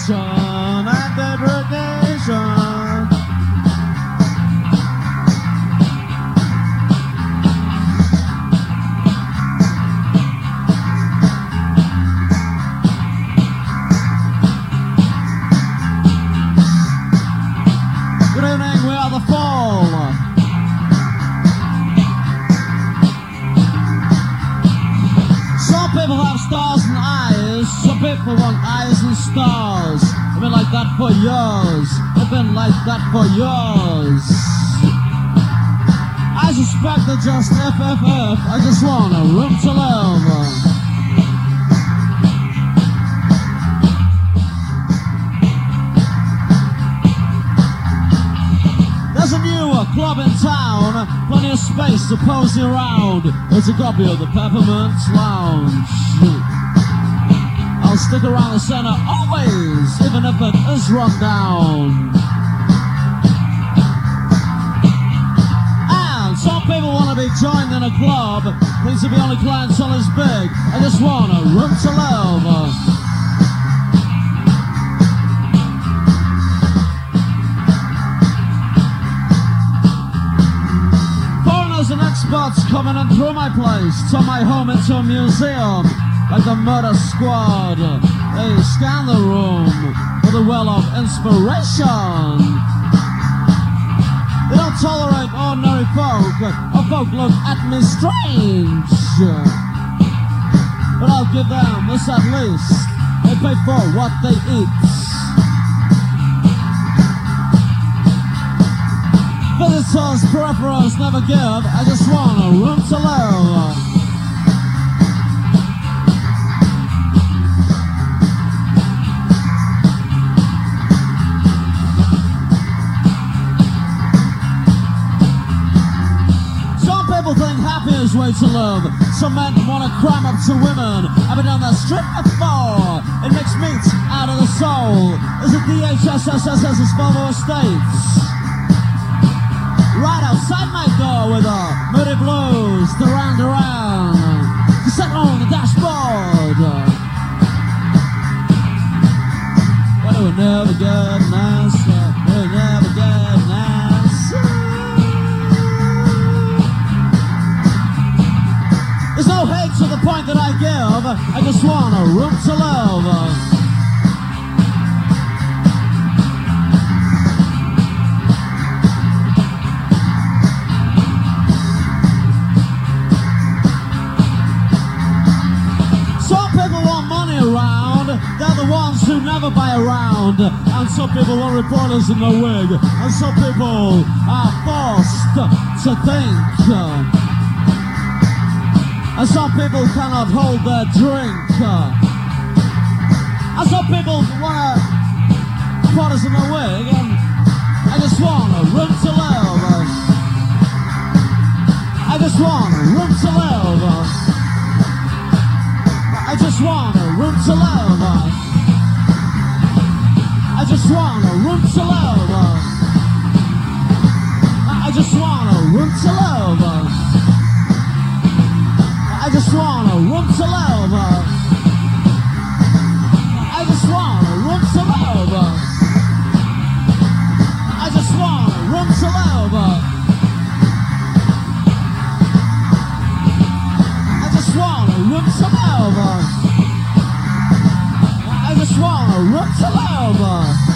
and degradation. Good evening, we are the Fall. Some people have stars and eyes, some people want eyes and stars. I've been like that for years, I've been like that for years. I suspect they're just FFF, I just want a room to live. There's a new club in town, plenty of space to posy around. It's a copy of the Peppermint Lounge. I'll stick around the center always, even if it is run down. And some people want to be joined in a club, thinks if the only clientele is big, I just want a room to live. And experts coming in through my place, turn my home into a museum, like the murder squad. They scan the room for the well of inspiration. They don't tolerate ordinary folk, or folk look at me strange. But I'll give them this at least, they pay for what they eat. Visitors, peripherals never give, I just want a room to live. Some people think happy is way to live. Some men want to cram up to women. I've been down that street before. It makes meat out of the soul. Is it DHSSS's Volvo Estates? Right outside my door with a Moody Blues, Duran Duran, set on the dashboard. But it would never get an answer, it would never get an answer. There's no hate to the point that I give, I just want a room to live. They're the ones who never buy around, and some people want reporters in the wig, and some people are forced to think, and some people cannot hold their drink, and some people want reporters in the wig, and I just want a room to live. I just want a room to live. I just want a room to live. I just want a room to live. I just want a room to live. I just want a room to live. I just want a room to live. I just want a room to live. I just want a room to live. I just want a room to live.